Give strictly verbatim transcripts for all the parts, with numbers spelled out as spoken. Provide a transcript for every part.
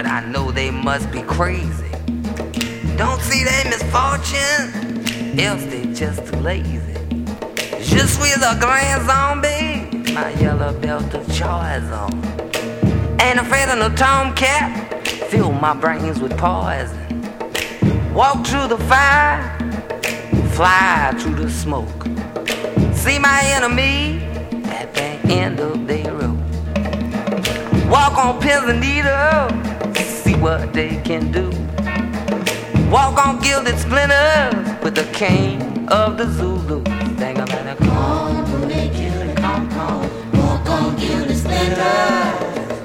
but I know they must be crazy. Don't see their misfortune, else they just too lazy. Je suis a grand zombie, my yellow belt of choice on. Ain't afraid of no tomcat, fill my brains with poison. Walk through the fire, fly through the smoke. See my enemy at the end of their road. Walk on pins and needles, see what they can do. Walk on gilded splinters with the king of the Zulu. Dang, I'm gonna come, they kill it, come, come. Walk on gilded splinters.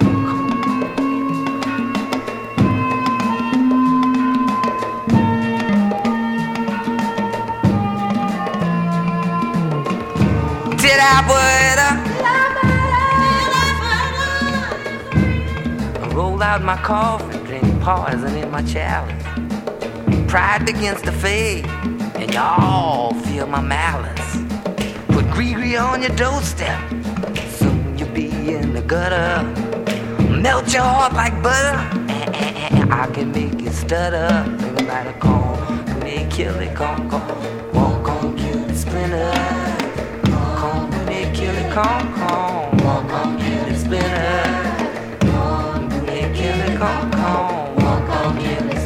Did I put I roll out my coffin, drink poison in my chalice. Pride against the faith, and y'all feel my malice. Put Gree-Gree on your doorstep, soon you'll be in the gutter. Melt your heart like butter, and, and, and I can make it stutter. Think about a comb, may kill it, come, come. Walk on, kill the splinter. Come, may kill it, come, come. Walk on, kill the splinter. Come, may kill it, come, come. Walk on, kill the splinter.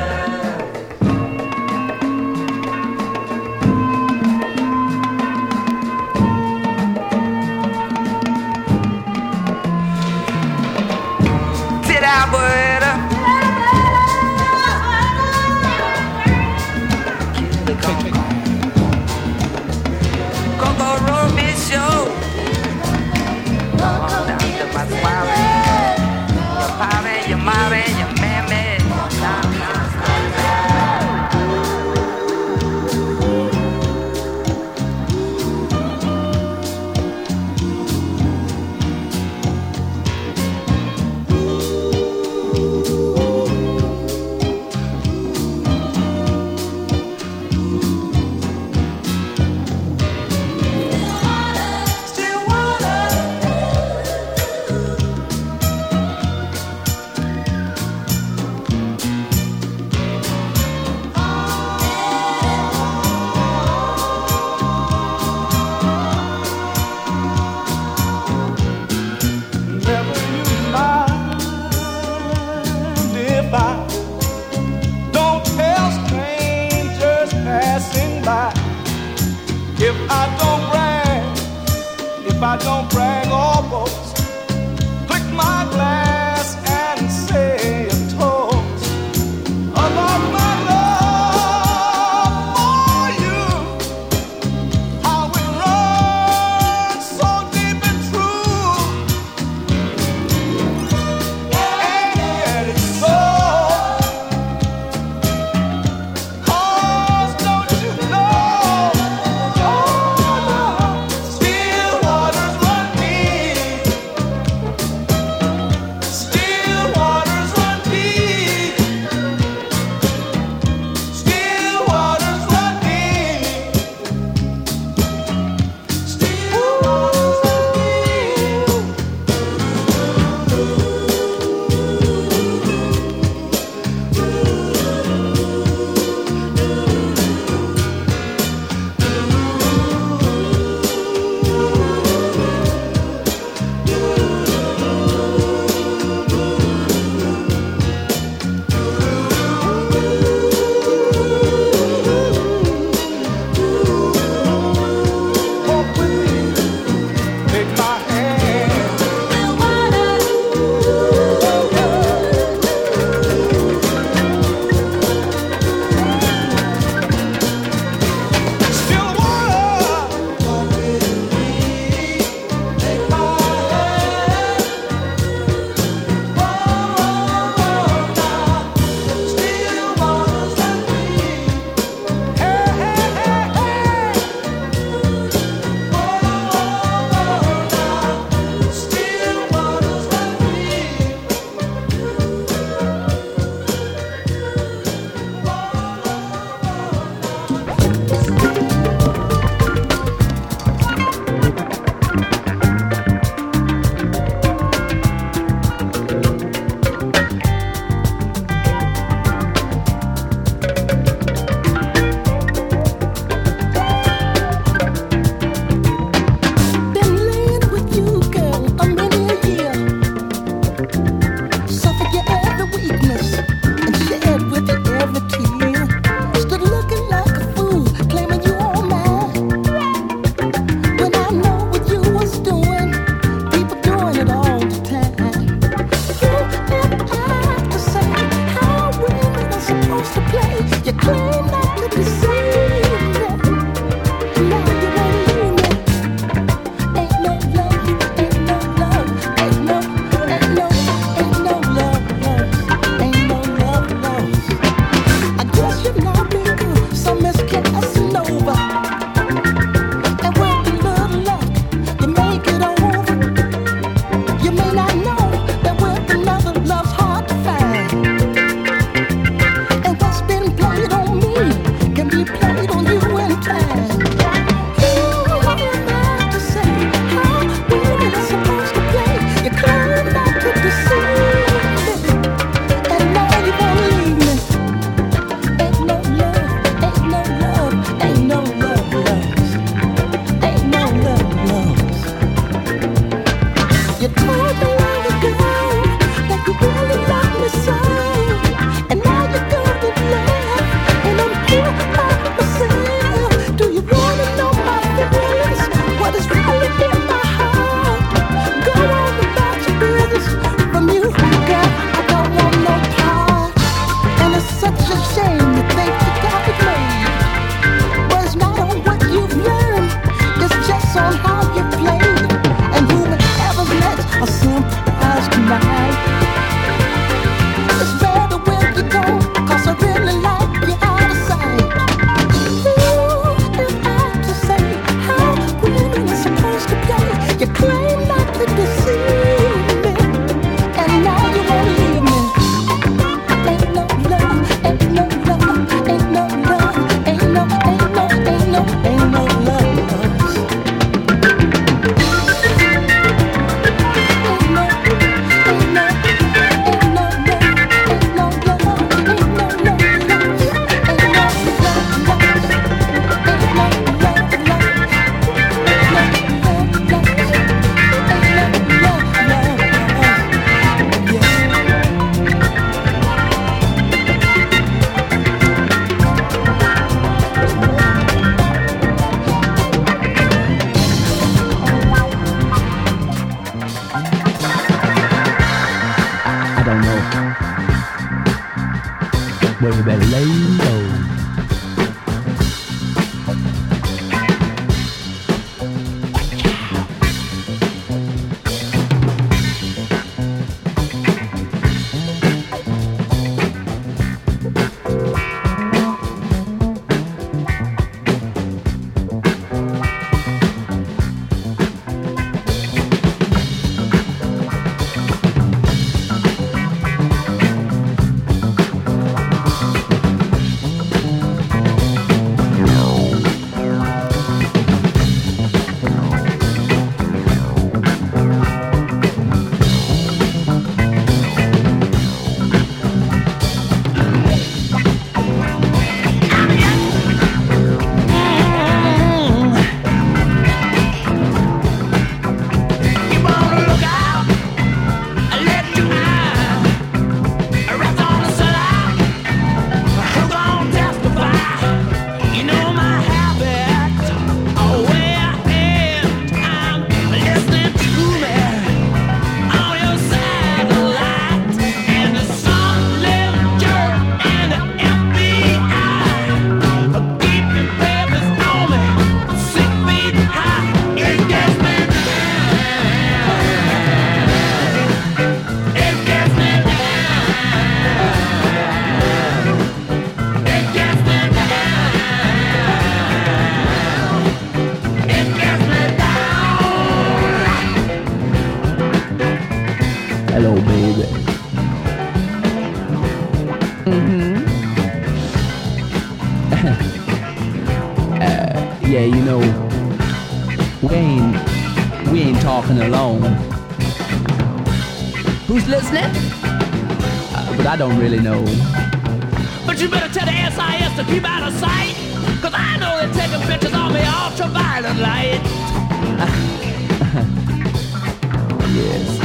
Alberta, Coco Road me show. Oh, down to my swami, your papa, your mama, your mammy. Down, down, I don't brag or boast. Click my glass and say a toast about my love for you. How it runs so deep and true, and it's so. 'Cause don't you know, oh, still waters run Well, you better lay low. Hello, baby. Mm-hmm. uh, yeah, you know, we ain't, we ain't talking alone. Who's listening? Uh, but I don't really know. But you better tell the S I S to keep out of sight, cause I know they're taking pictures on the ultraviolet light. Yes.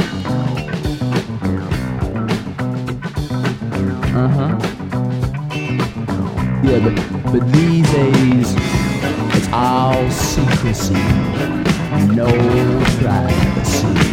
Uh-huh. Yeah, but, but these days, it's all secrecy. No privacy.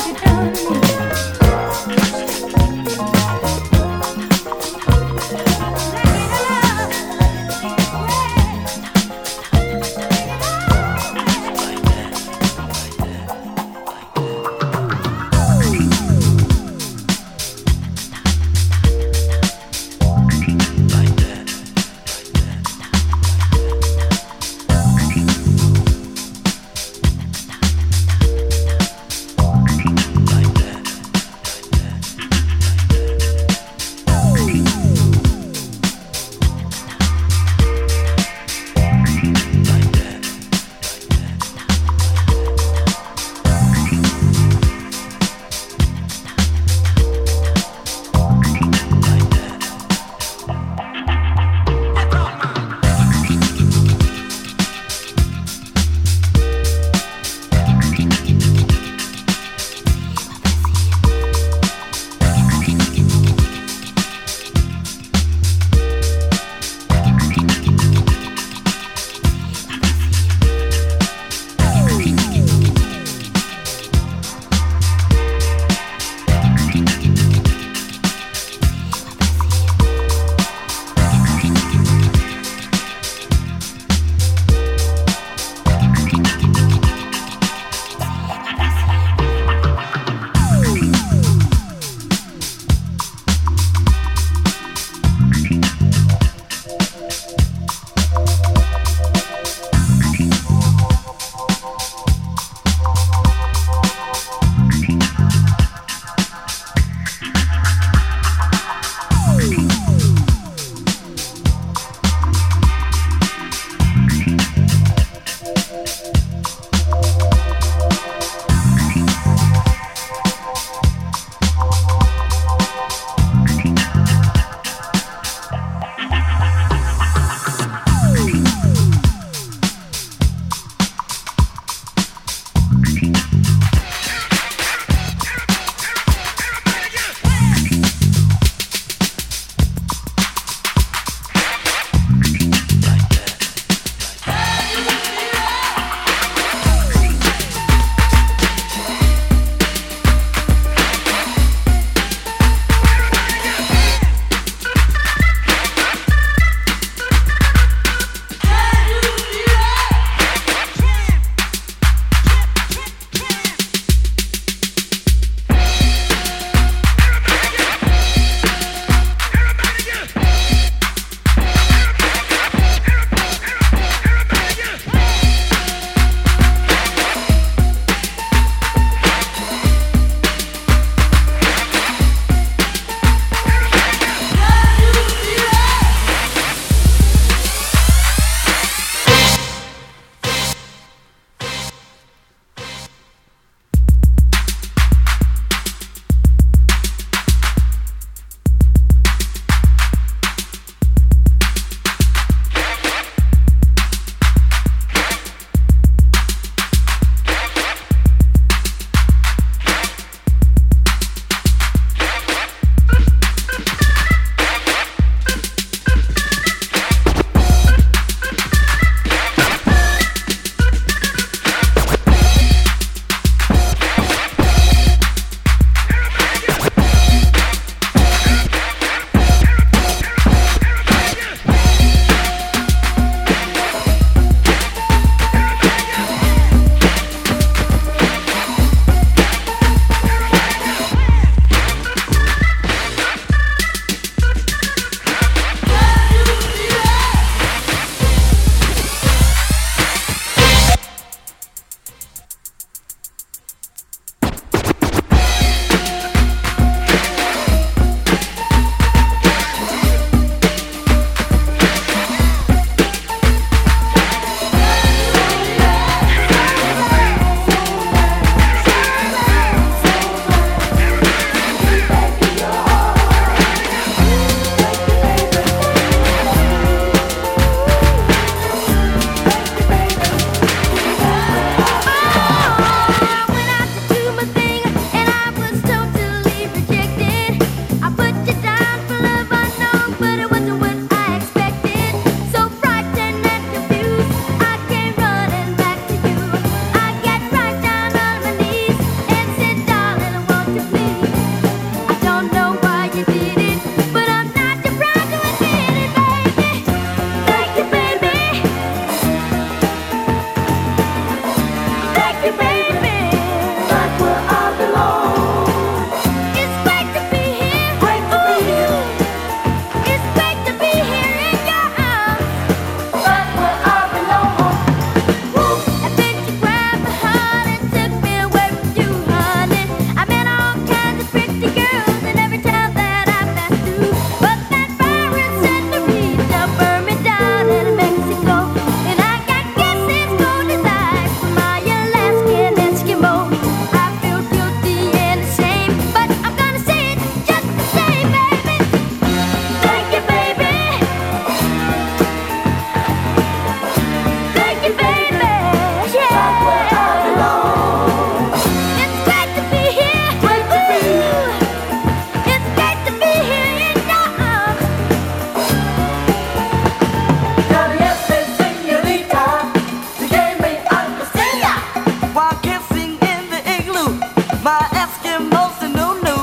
Like that. my Eskimos and no no.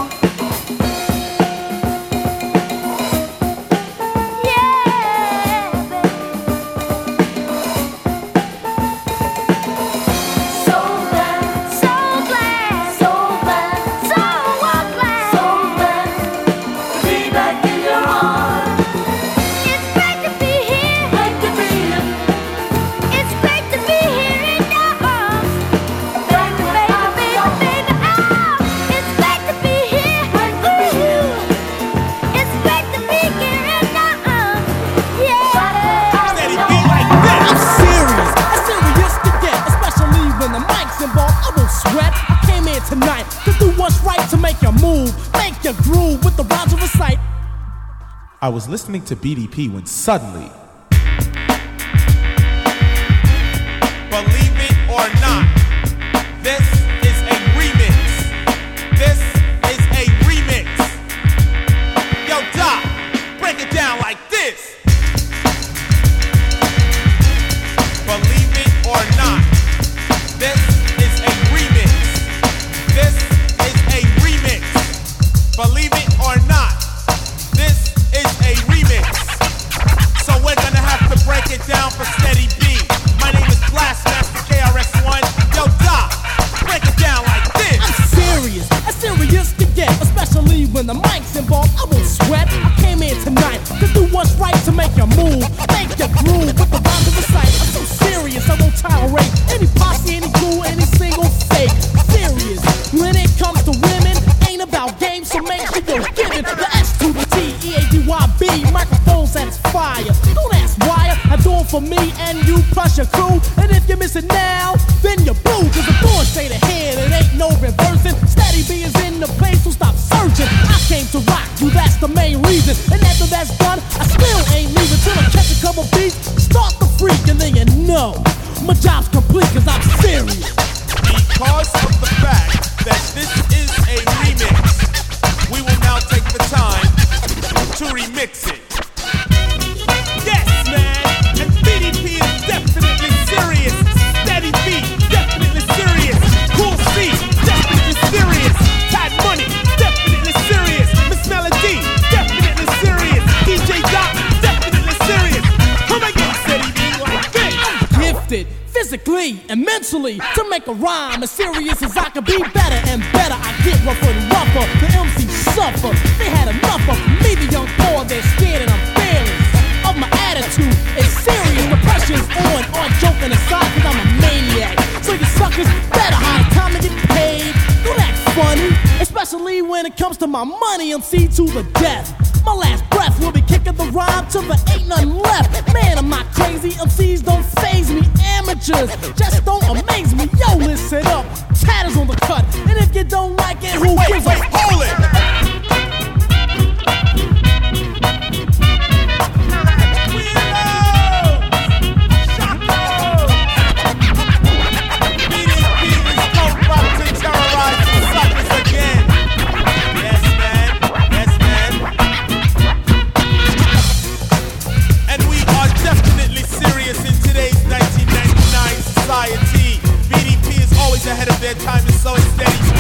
Tonight, to do what's right, to make your move, make your groove with the rhymes of recite. I was listening to B D P when suddenly, believe it or not, this is a remix. This is a remix. Yo, Doc, break it down like this. Believe it or not, this is a remix. This is a remix. Believe it or not, this is a remix. So we're gonna have to break it down for Steady B. My name is Blastmaster K R S One. Yo, Doc, break it down like this. I'm serious, as serious to get, especially when the mic's involved. I won't sweat. I came here tonight to do what's right, to make your move, make your groove with the rhymes of recite. I'm so serious, I won't tolerate any posse, any crew, any single fake. Serious. When it comes to women, ain't about games, so make sure you're giving the S to the T, E A D Y B, microphones that's fire. Don't ask why, I do it for me and you plus your crew. And if you miss it now, then you're blue, cause the door straight ahead, it ain't no reversing. Steady B is in the place, so stop searching. I came to rock you, that's the main reason. And after that's done, I still ain't leaving till I catch a couple beats, start the freak, and then you know my job's complete, cause I'm serious. Because of the fact that this is a remix, we will now take the time to remix it. Yes, man, and B D P is definitely serious. Steady B, definitely serious. Cool C, definitely serious. Tad Money, definitely serious. Miss Melody, definitely serious. D J Doc, definitely serious. Come again, Steady B, like this. I'm gifted physically and mentally to make a rhyme as serious as I could be. Better and better, I get rougher and rougher. The M C suffer, they had enough of me, the young boy. They're scared and I'm fearless of my attitude. It's serious, the pressure's on. On joking aside, cause I'm a maniac. So you suckers better hide time to get paid. Don't act funny, especially when it comes to my money. M C to the death. My last breath will be kicking the rhyme till there ain't nothing left. Man, I'm not crazy, M Cs don't faze me. Amateurs just don't amaze me. Yo, listen up, Tatters on the cut. And if you don't like it, who wait, gives wait, a hold it. Ahead of their time, and so it's Steady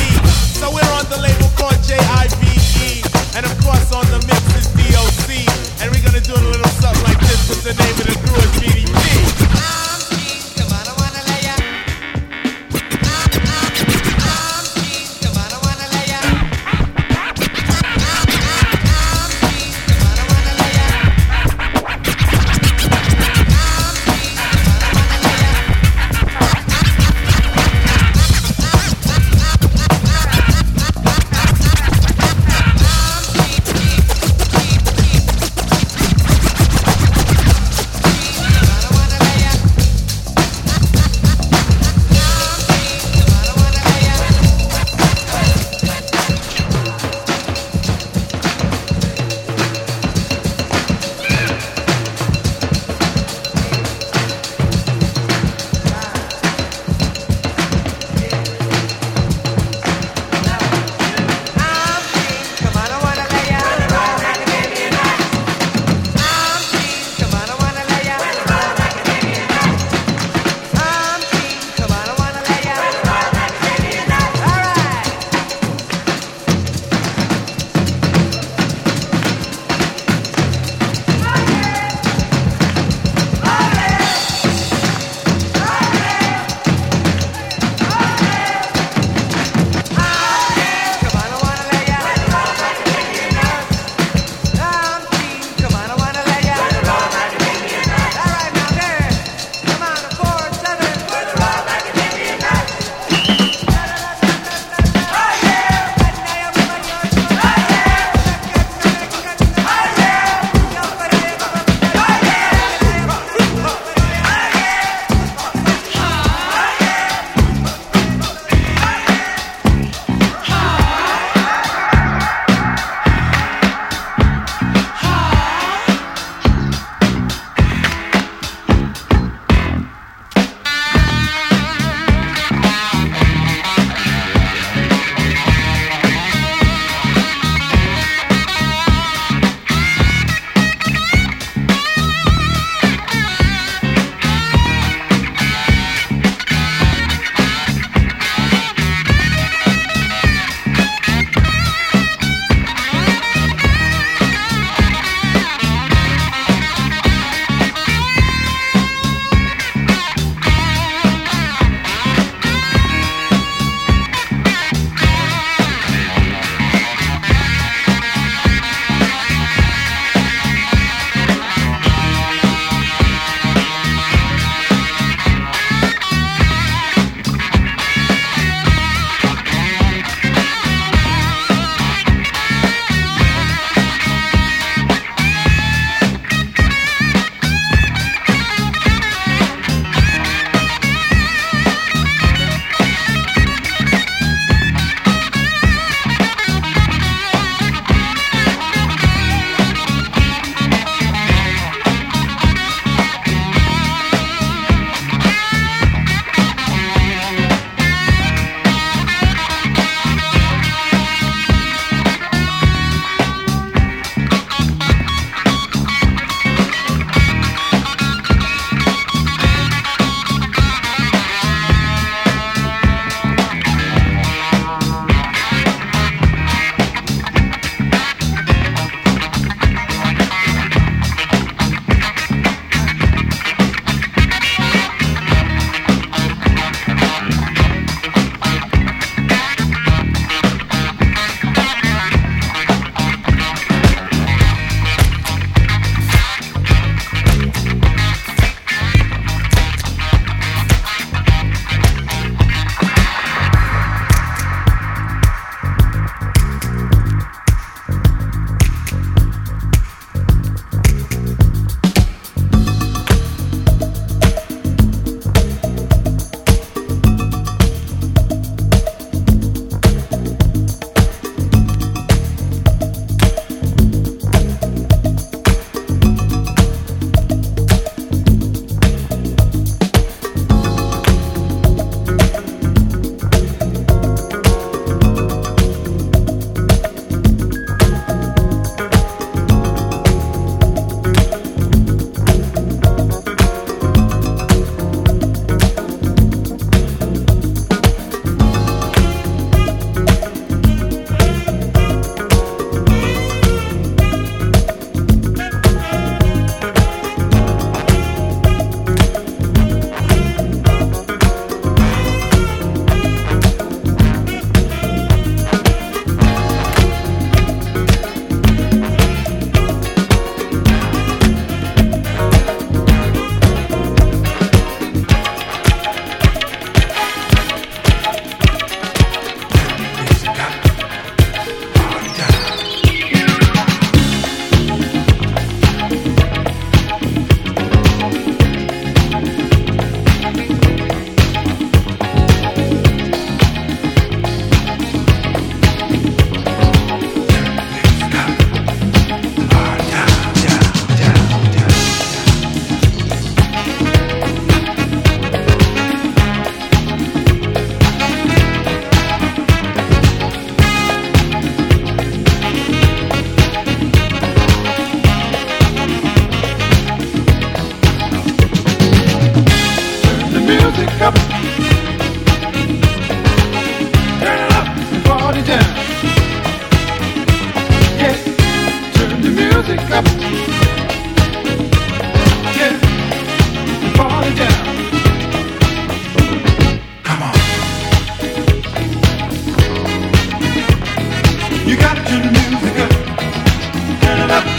You got to turn the music up. Turn it up.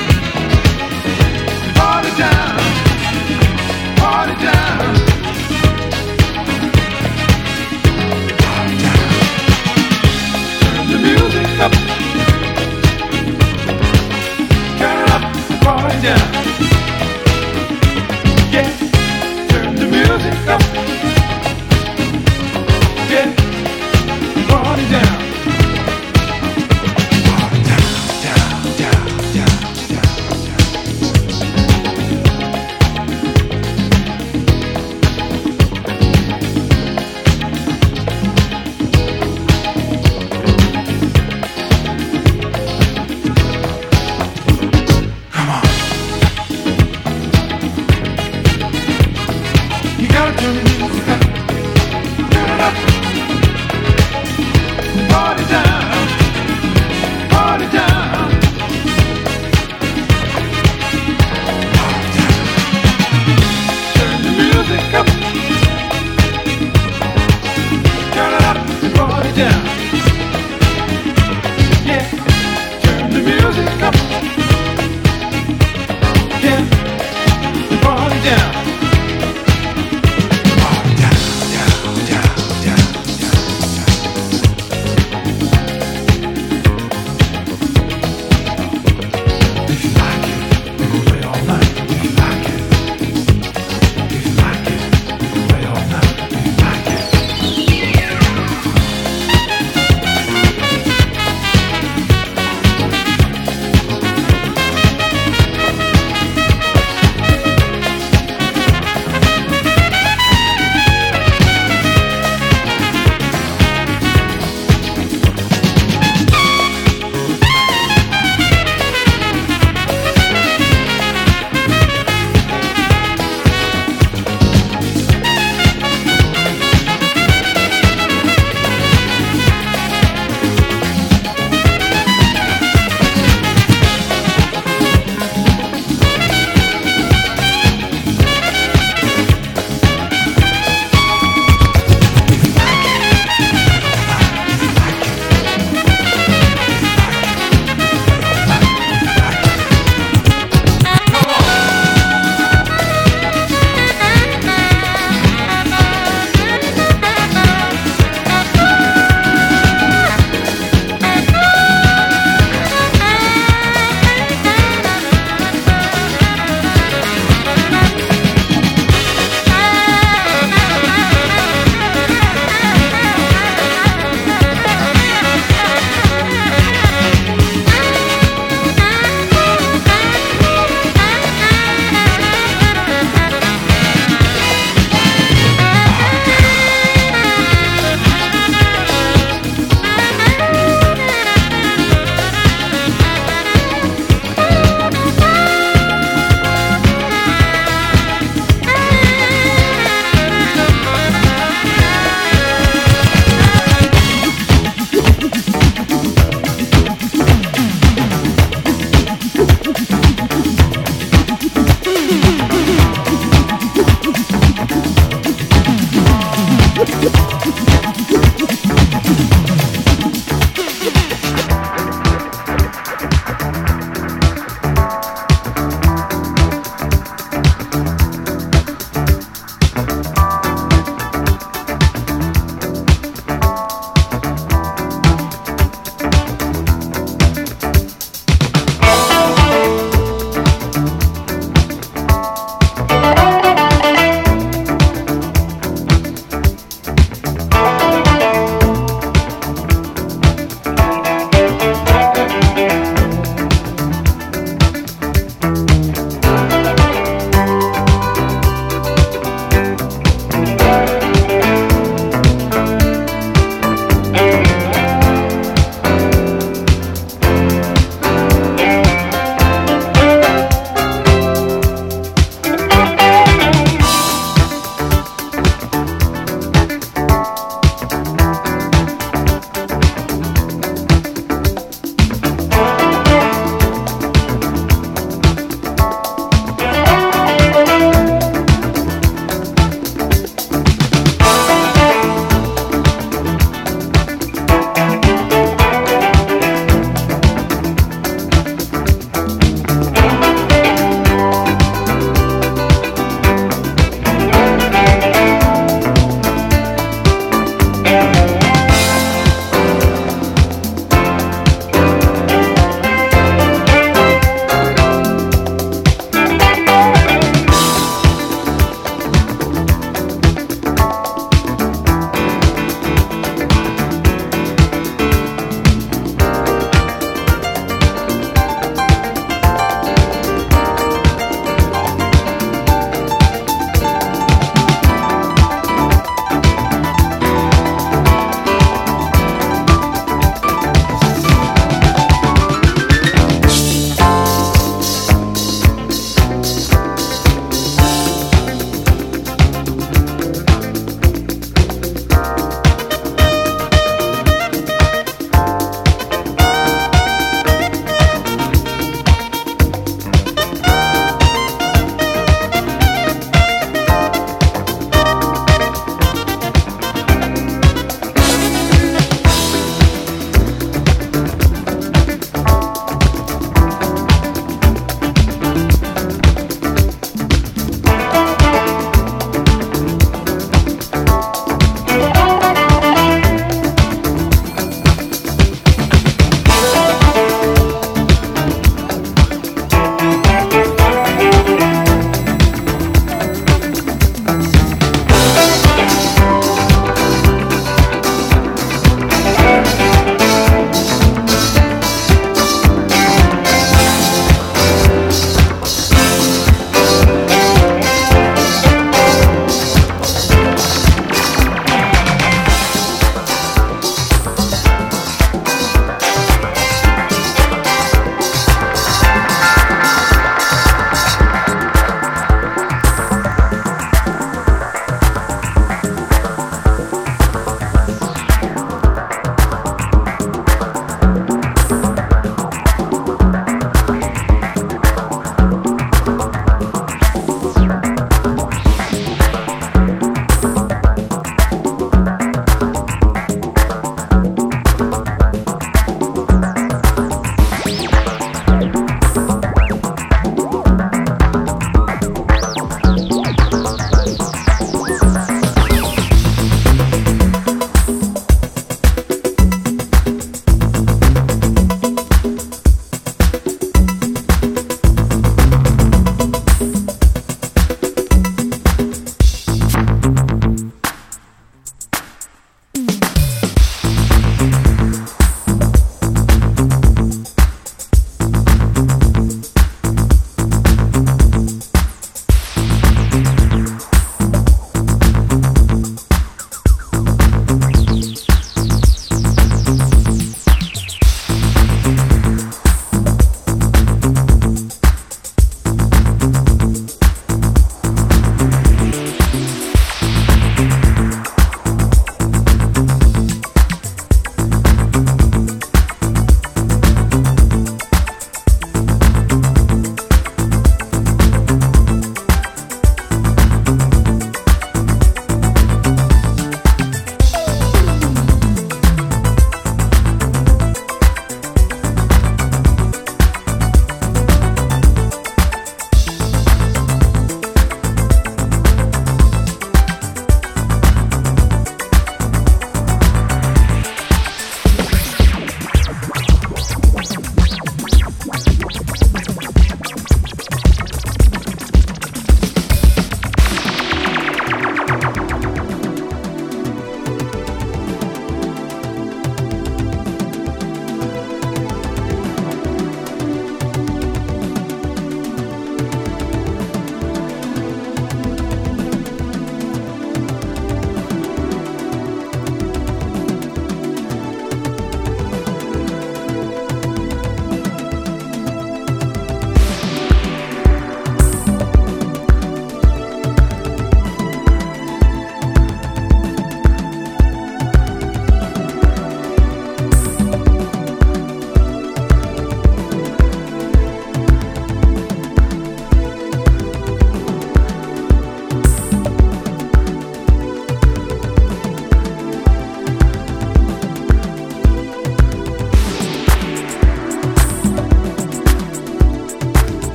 Party down. Party down. Party down. Turn the music up. Turn it up. Party down. Yeah. Turn the music up. Yeah. Party down. Party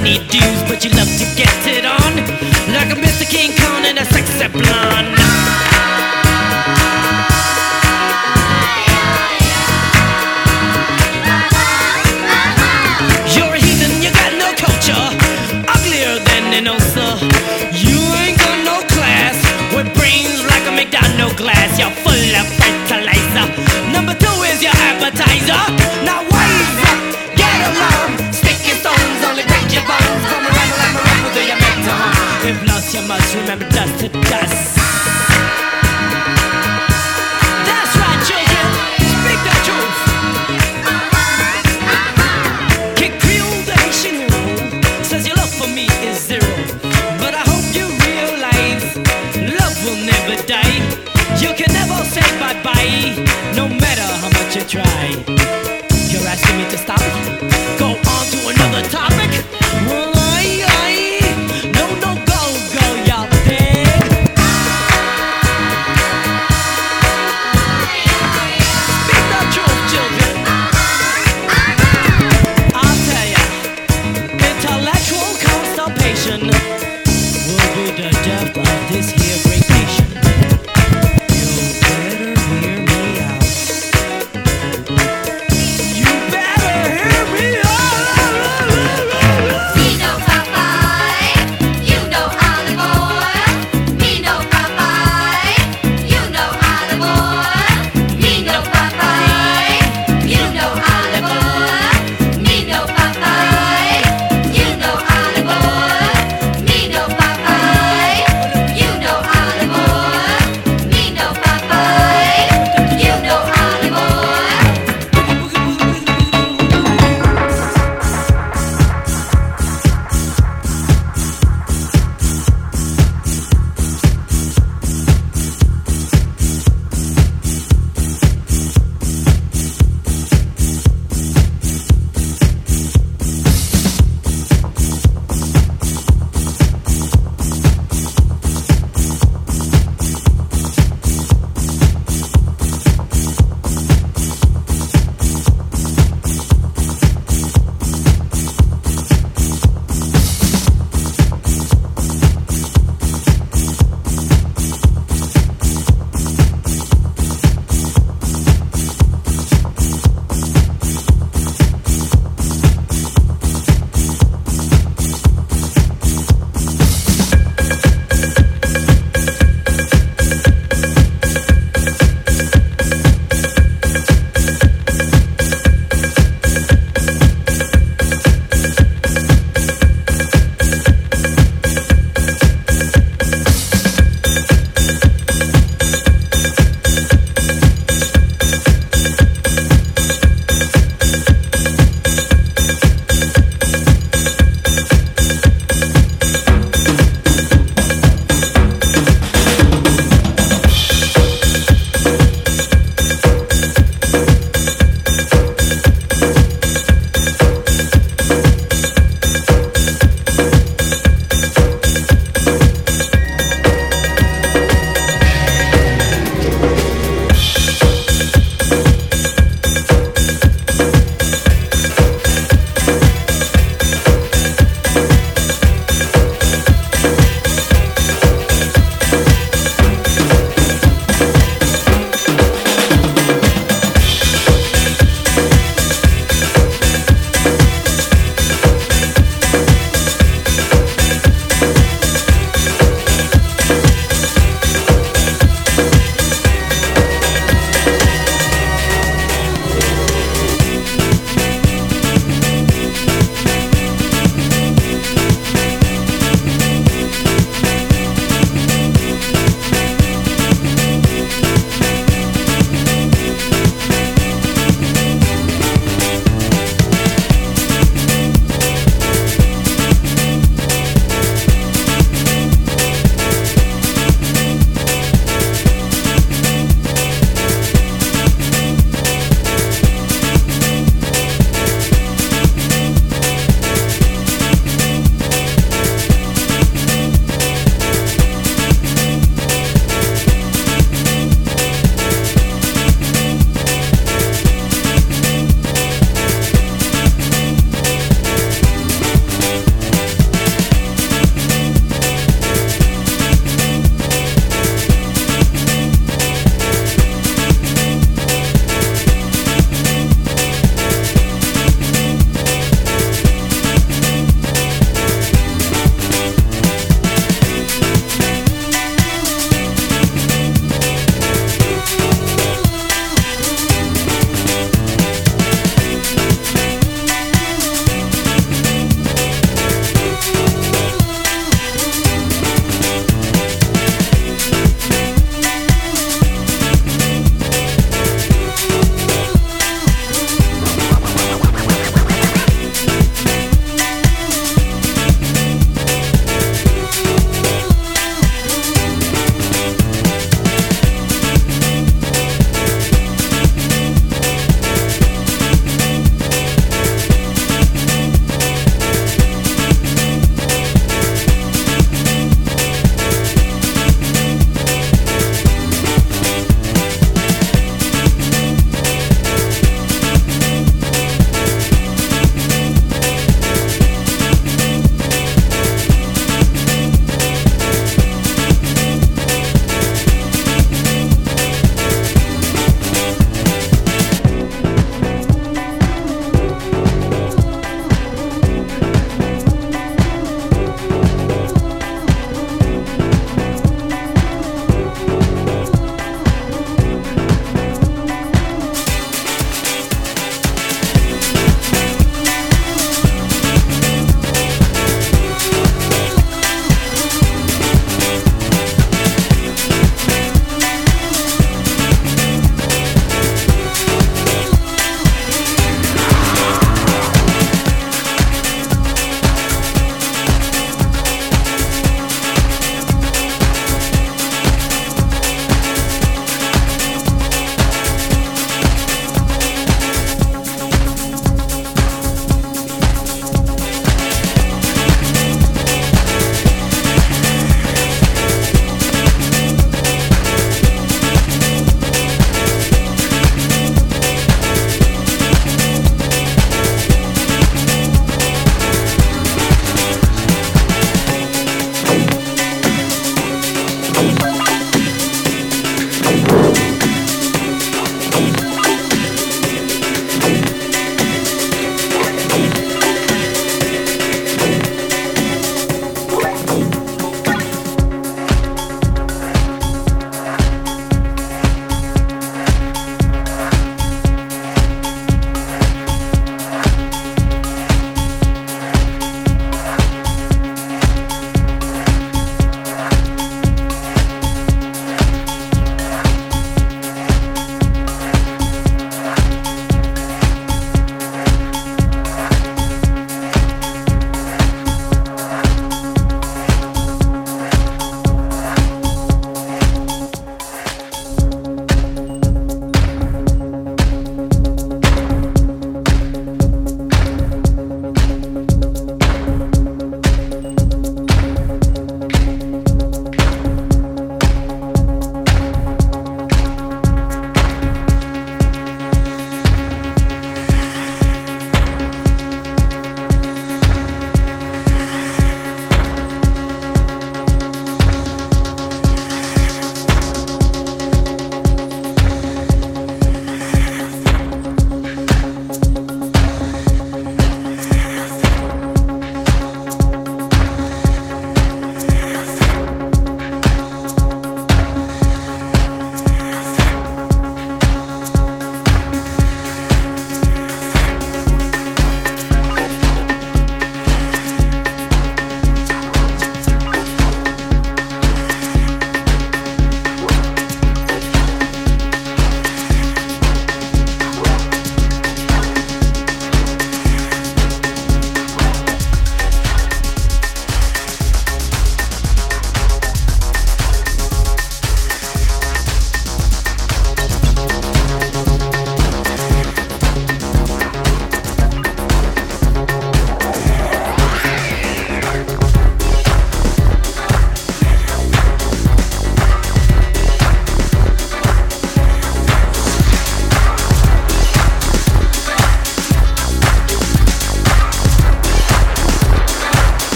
any dues, but you love to get it on like a Mister King Kong and a sexy blonde. You're a heathen, you got no culture, uglier than an ulcer. You ain't got no class, with brains like a McDonald's glass. You're full of fertilizer. Number two is your appetizer. Now wise up, get along. Sticky stones only break your bones. Come around and around with your mental. If lost, you must remember dust to dust. That's right, children. Speak the truth. Kick Creole, the Haitian hero, says your love for me is zero. But I hope you realize love will never die. You can never say bye-bye, no matter how much you try. You're asking me to stop it? Go on to another topic? Well, I, I, no, no, go, go, y'all dig? Speak the truth, children. I'll tell ya, intellectual constipation will be the death of this here great nation. You better hear me out. You better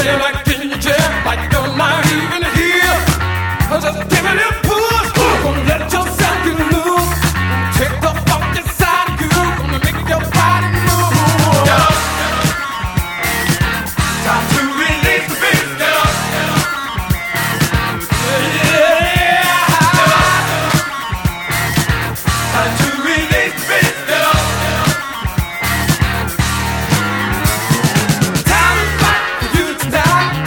you like in your chair, like you're not even here. Just give me a little push, gonna let yourself get loose. Take the funk inside of you, gonna make your body move. Get up, time to release the beat. Get up, yeah. Time to release the beat. Get up. Time is right for you tonight.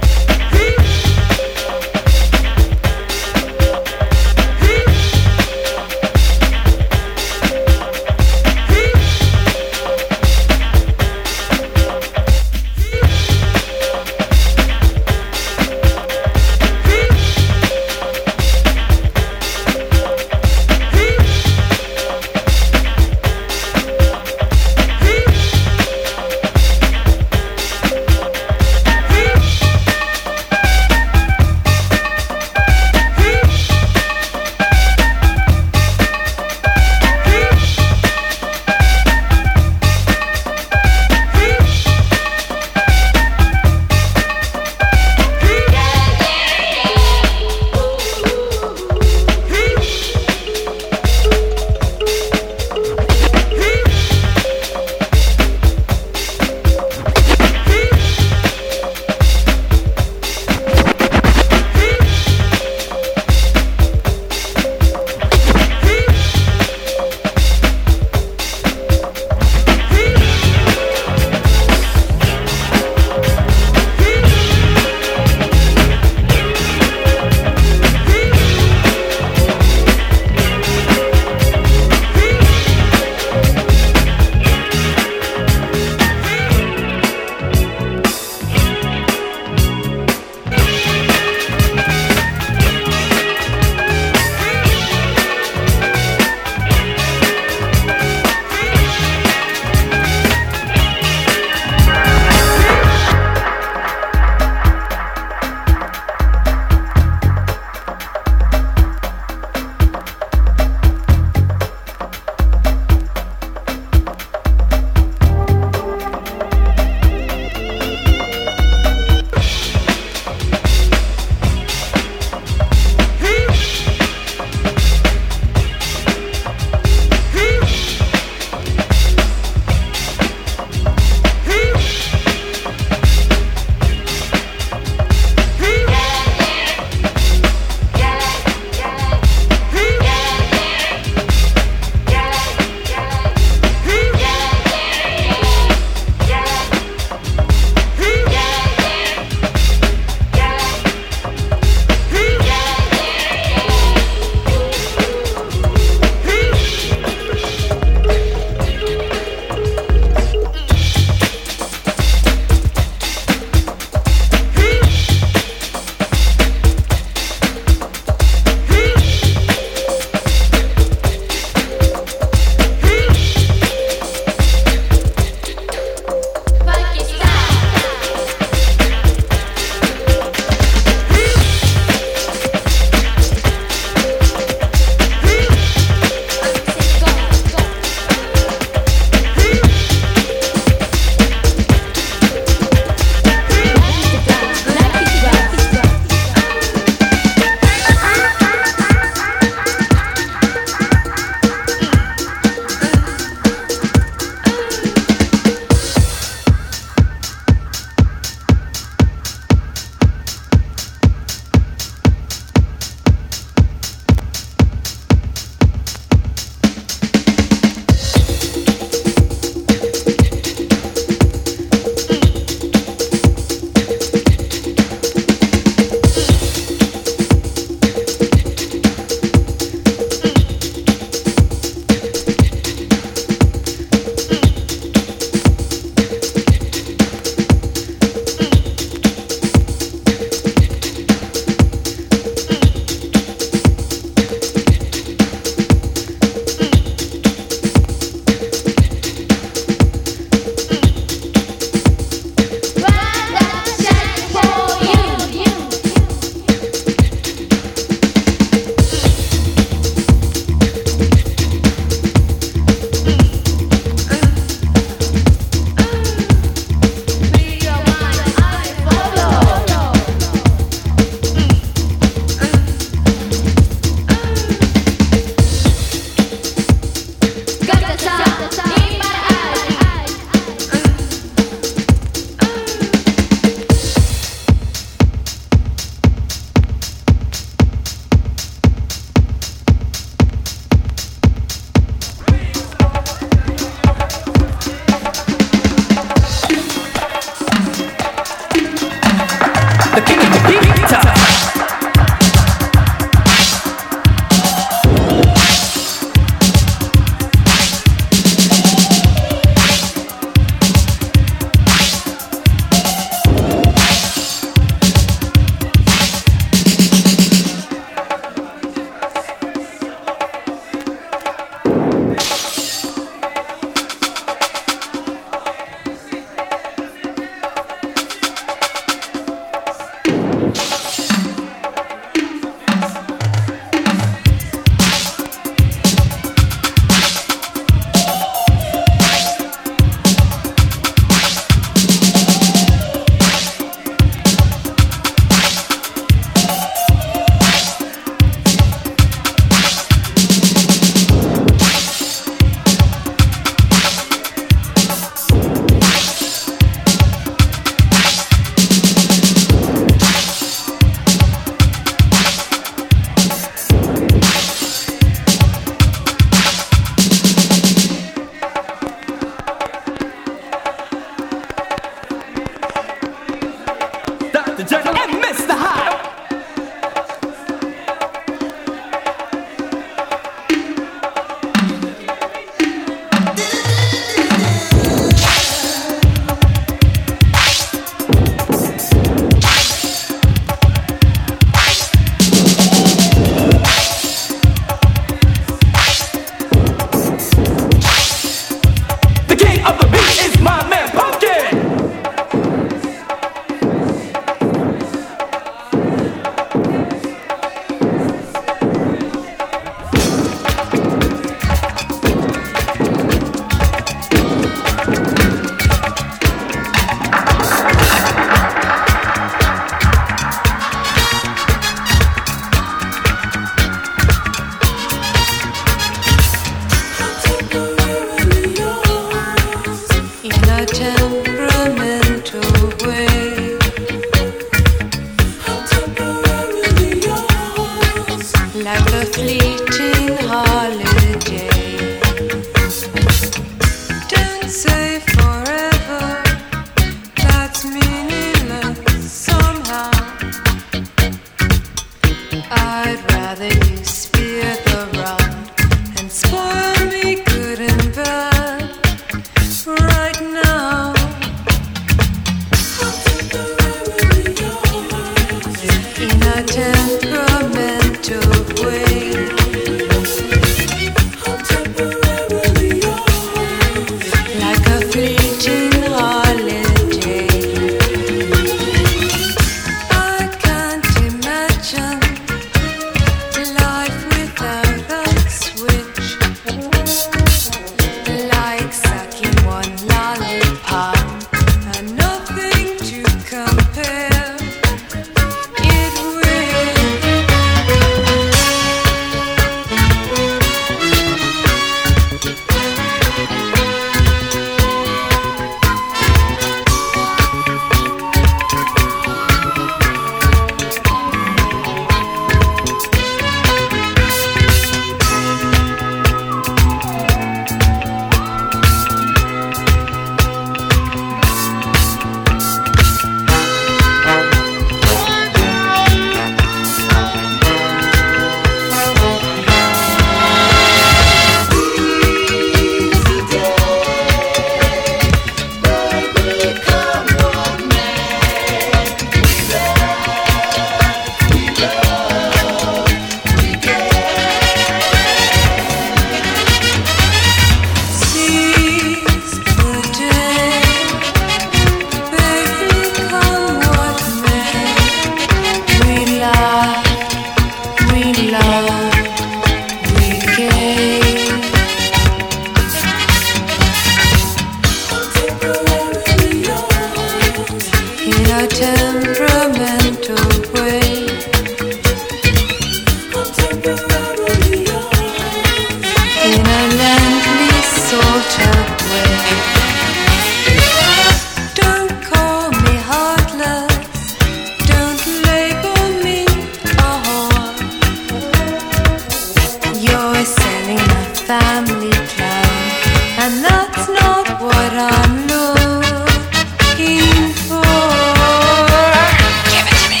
family plan, and that's not what I'm looking for. Give it to me.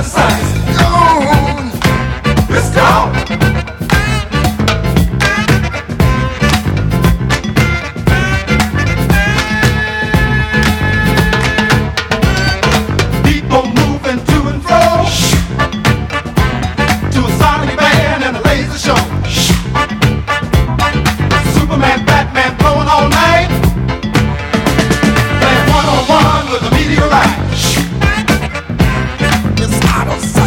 the sun is gone. It's gone. People moving to and fro to a sonic band and a laser show. Superman, Batman blowing all night. Playing one on one with a meteorite. It's out of sight.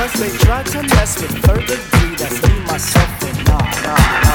Cause they tried to mess with third degree, that's me, myself, and nah, nah, nah.